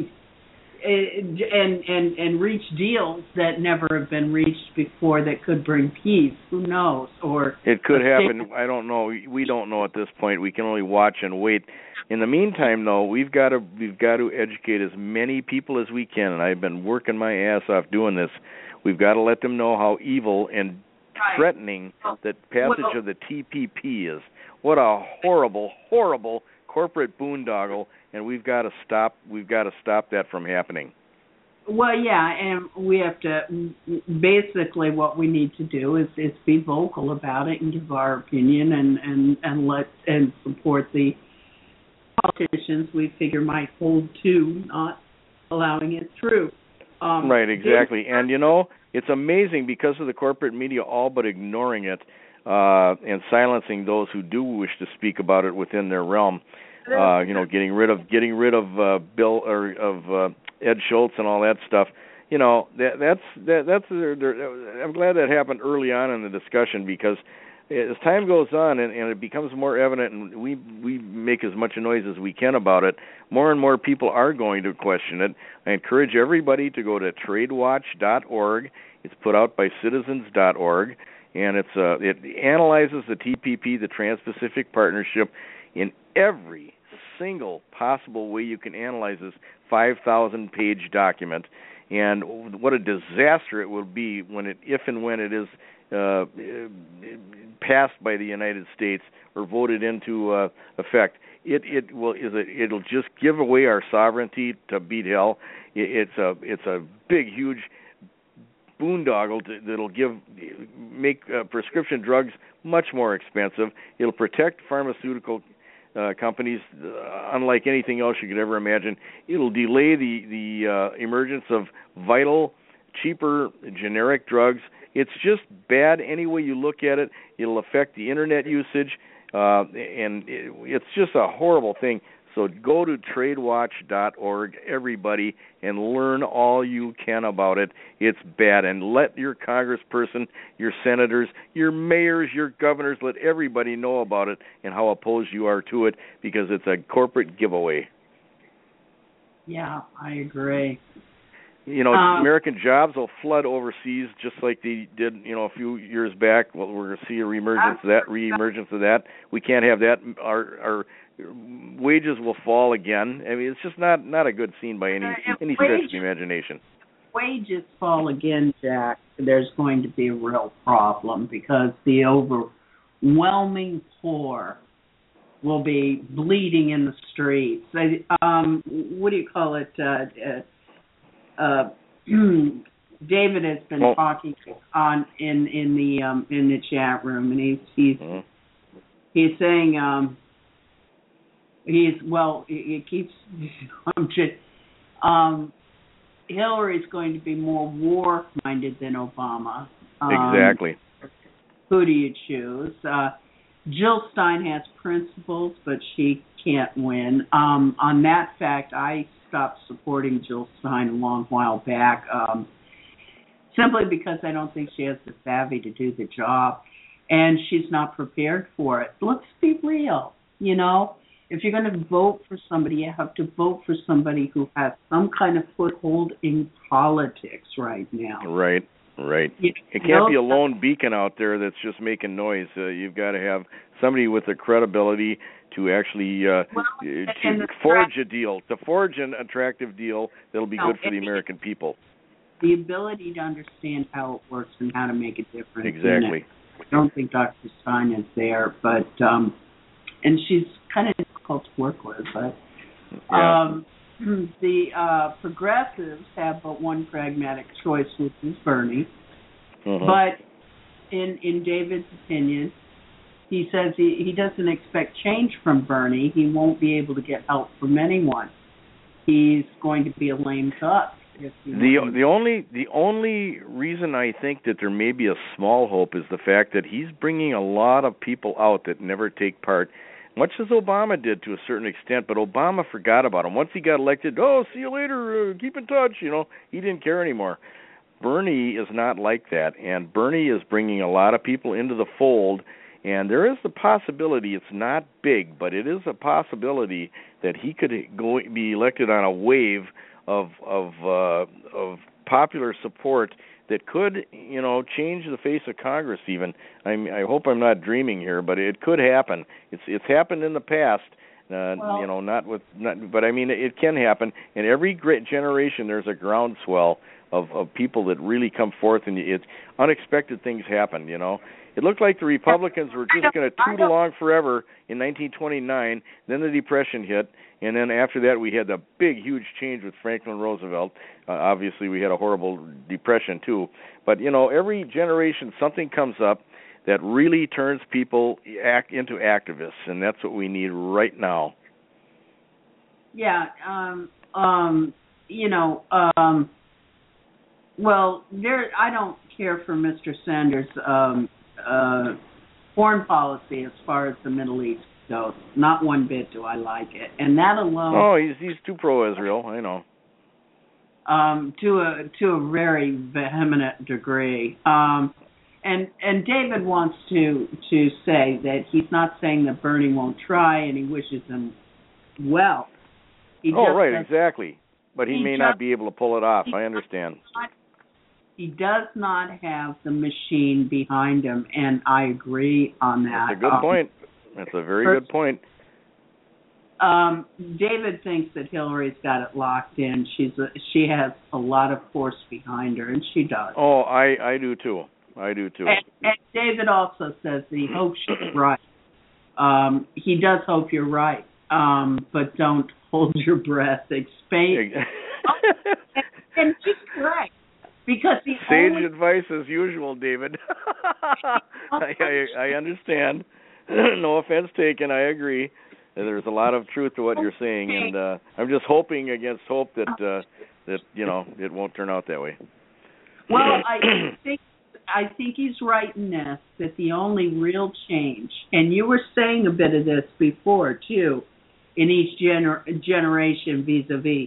and and and reach deals that never have been reached before that could bring peace. Who knows? Or it could a happen. state- I don't know. We don't know at this point. We can only watch and wait. In the meantime, though, we've got to we've got to educate as many people as we can, and I've been working my ass off doing this. We've got to let them know how evil and Right. threatening that passage Well- of the T P P is. What a horrible, horrible corporate boondoggle, and we've got to stop. We've got to stop that from happening. Well, yeah, and we have to. Basically, what we need to do is is be vocal about it and give our opinion, and and and let and support the politicians we figure might hold to not allowing it through. Um, Right, exactly. And, you know, it's amazing because of the corporate media all but ignoring it uh, and silencing those who do wish to speak about it within their realm. Uh, you know, getting rid of getting rid of uh, Bill or of uh, Ed Schultz and all that stuff. You know, that that's that, that's. They're, they're, I'm glad that happened early on in the discussion because as time goes on and, and it becomes more evident, and we we make as much noise as we can about it, more and more people are going to question it. I encourage everybody to go to trade watch dot org. It's put out by citizens dot org, and it's uh, it analyzes the T P P, the Trans-Pacific Partnership, in every single possible way you can analyze this five thousand page document. And what a disaster it will be when it, if and when it is uh, passed by the United States or voted into uh, effect. It it will is it it'll just give away our sovereignty to beat hell. It, it's a it's a big huge boondoggle to, that'll give make uh, prescription drugs much more expensive. It'll protect pharmaceutical uh, companies uh, unlike anything else you could ever imagine. It'll delay the the uh, emergence of vital, cheaper generic drugs. It's just bad any way you look at it. It'll affect the internet usage, uh, and it, it's just a horrible thing. So go to trade watch dot org, everybody, and learn all you can about it. It's bad. And let your congressperson, your senators, your mayors, your governors, let everybody know about it and how opposed you are to it, because it's a corporate giveaway. Yeah, I agree. You know, um, American jobs will flood overseas just like they did, you know, a few years back. Well, we're going to see a reemergence of that, reemergence of that. We can't have that. Our our wages will fall again. I mean, it's just not, not a good scene by any any stretch of the imagination. Wages fall again, Jack, there's going to be a real problem, because the overwhelming poor will be bleeding in the streets. Um, what do you call it? Uh, uh, David has been well, talking on in in the um, in the chat room, and he's he's mm-hmm. he's saying. Um, He's well. He keeps. Um, Hillary's going to be more war-minded than Obama. Um, exactly. Who do you choose? Uh, Jill Stein has principles, but she can't win. Um, on that fact, I stopped supporting Jill Stein a long while back, um, simply because I don't think she has the savvy to do the job, and she's not prepared for it. Let's be real, you know. If you're going to vote for somebody, you have to vote for somebody who has some kind of foothold in politics right now. Right, right. You it can't be a lone beacon out there that's just making noise. Uh, you've got to have somebody with the credibility to actually uh, well, to forge a deal, to forge an attractive deal that'll be no, good for the American people. The ability to understand how it works and how to make a difference. Exactly. I don't think Doctor Stein is there, but um, and she's kind of difficult to work with, but yeah. um, the uh, progressives have but one pragmatic choice, which is Bernie. Uh-huh. But in in David's opinion, he says he, he doesn't expect change from Bernie. He won't be able to get help from anyone. He's going to be a lame duck. The the only the only reason I think that there may be a small hope is the fact that he's bringing a lot of people out that never take part, much as Obama did to a certain extent. But Obama forgot about him once he got elected. Oh, see you later. Uh, keep in touch. You know, he didn't care anymore. Bernie is not like that, and Bernie is bringing a lot of people into the fold. And there is the possibility, it's not big, but it is a possibility that he could go be elected on a wave of of uh, of popular support that could, you know, change the face of Congress. Even I'm, I hope I'm not dreaming here, but it could happen. It's it's happened in the past, uh, well, you know, not with, not, but I mean it can happen. In every great generation, there's a groundswell of of people that really come forth, and it's unexpected things happen. You know. It looked like the Republicans were just going to toot along forever in nineteen twenty-nine. Then the Depression hit, and then after that we had the big, huge change with Franklin Roosevelt. Uh, obviously, we had a horrible Depression too. But you know, every generation something comes up that really turns people act into activists, and that's what we need right now. Yeah. Um, um, you know. Um, well, there. I don't care for Mister Sanders. Um, Uh, foreign policy as far as the Middle East goes. Not one bit do I like it, and that alone. Oh, he's he's too pro-Israel. I know. Um, to a to a very vehement degree. Um, and and David wants to to say that he's not saying that Bernie won't try, and he wishes him well. He oh, just right, says, exactly. But he, he may just, not be able to pull it off. I understand. Not, He does not have the machine behind him, and I agree on that. That's a good um, point. That's a very first, good point. Um, David thinks that Hillary's got it locked in. She's a, she has a lot of force behind her, and she does. Oh, I, I do too. I do too. And, and David also says that he hopes she's right. Um, he does hope you're right, um, but don't hold your breath. Expand. and, and she's correct. Because the Sage sage advice as usual, David. I, I, I understand. No offense taken. I agree. There's a lot of truth to what you're saying, and uh, I'm just hoping against hope that uh, that you know it won't turn out that way. Well, I think I think he's right in this, that the only real change, and you were saying a bit of this before too, in each gener- generation vis-a-vis.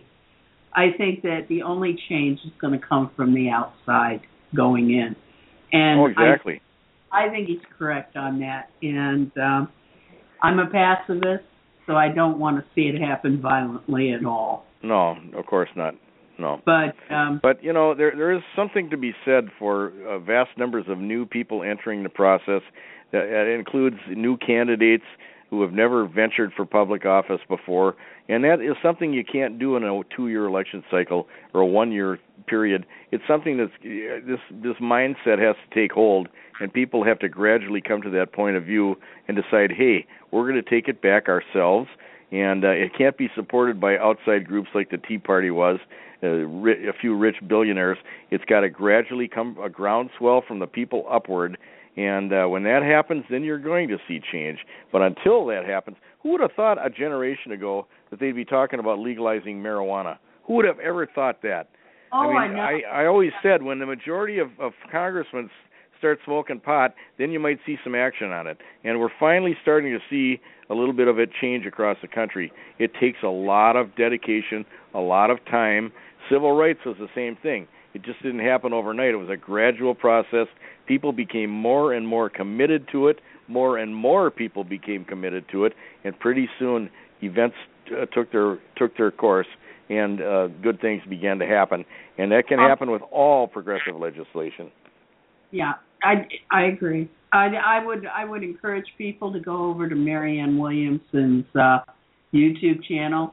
I think that the only change is going to come from the outside going in. And oh, exactly. I, I think he's correct on that. And um, I'm a pacifist, so I don't want to see it happen violently at all. No, of course not. No. But, um, but you know, there there is something to be said for uh, vast numbers of new people entering the process. That it includes new candidates who have never ventured for public office before, and that is something you can't do in a two-year election cycle or a one-year period. It's something that's this this mindset has to take hold, and people have to gradually come to that point of view and decide, hey, we're going to take it back ourselves, and uh, it can't be supported by outside groups like the Tea Party was, uh, ri- a few rich billionaires. It's got to gradually come a groundswell from the people upward. And uh, when that happens, then you're going to see change. But until that happens, who would have thought a generation ago that they'd be talking about legalizing marijuana? Who would have ever thought that? Oh, I mean, I know. I, I always said when the majority of, of congressmen start smoking pot, then you might see some action on it. And we're finally starting to see a little bit of it change across the country. It takes a lot of dedication, a lot of time. Civil rights was the same thing. It just didn't happen overnight. It was a gradual process. People became more and more committed to it. More and more people became committed to it, and pretty soon events uh, took their took their course, and uh, good things began to happen. And that can happen with all progressive legislation. Yeah, I I agree. I, I would I would encourage people to go over to Marianne Williamson's uh, YouTube channel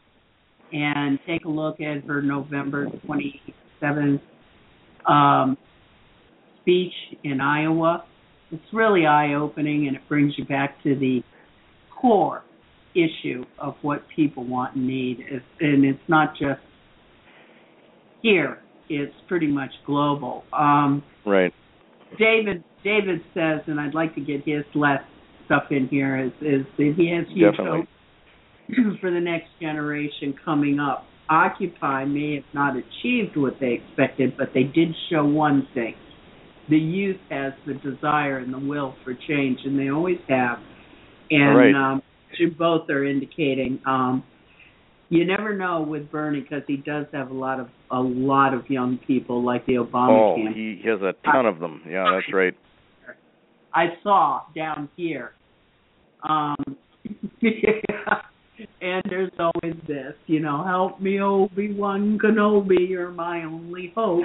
and take a look at her November twenty-seventh um, speech in Iowa. It's really eye-opening, and it brings you back to the core issue of what people want and need. It's, and it's not just here. It's pretty much global. Um, right. David David says, and I'd like to get his last stuff in here, is, is that he has huge Definitely. hope for the next generation coming up. Occupy may have not achieved what they expected, but they did show one thing. The youth has the desire and the will for change, and they always have. And right. um, you both are indicating. Um, you never know with Bernie, because he does have a lot of a lot of young people, like the Obama Oh, camp. he has a ton of them. Yeah, that's right. I saw down here. Um, and there's always this, you know, help me, Obi-Wan Kenobi, you're my only hope.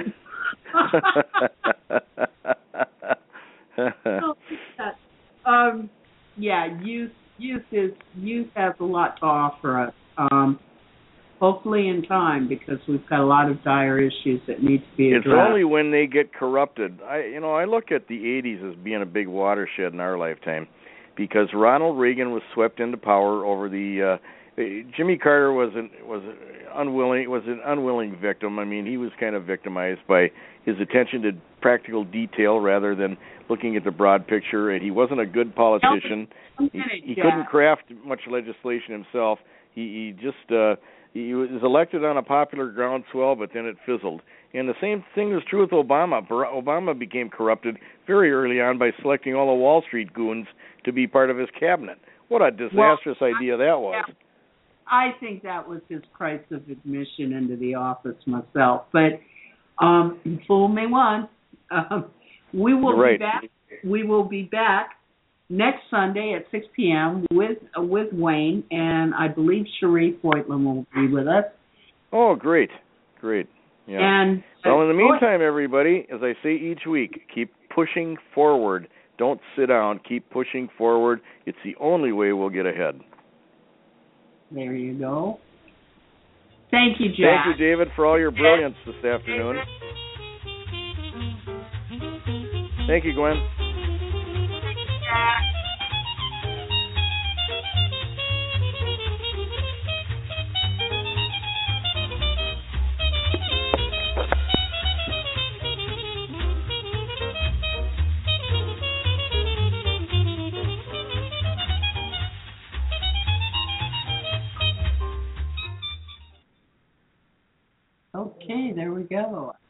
um, yeah, youth, youth is youth has a lot to offer us. Um, hopefully in time, because we've got a lot of dire issues that need to be addressed. It's only when they get corrupted. I, you know, I look at the eighties as being a big watershed in our lifetime, because Ronald Reagan was swept into power over the. Uh, Jimmy Carter was an was unwilling was an unwilling victim. I mean, he was kind of victimized by his attention to practical detail rather than looking at the broad picture. And he wasn't a good politician. He, he couldn't craft much legislation himself. He, he just uh, he was elected on a popular groundswell, but then it fizzled. And the same thing was true with Obama. Obama became corrupted very early on by selecting all the Wall Street goons to be part of his cabinet. What a disastrous well, idea that was. Yeah. I think that was his price of admission into the office myself. But um, fool me once. Um, we will right. be back. We will be back next Sunday at six p.m. with uh, with Wayne, and I believe Sharif Voigtland will be with us. Oh, great, great. Yeah. And well, in the meantime, everybody, as I say each week, keep pushing forward. Don't sit down. Keep pushing forward. It's the only way we'll get ahead. There you go. Thank you, Jack. Thank you, David, for all your brilliance this afternoon. Thank you, Gwen. Jack. Okay, there we go.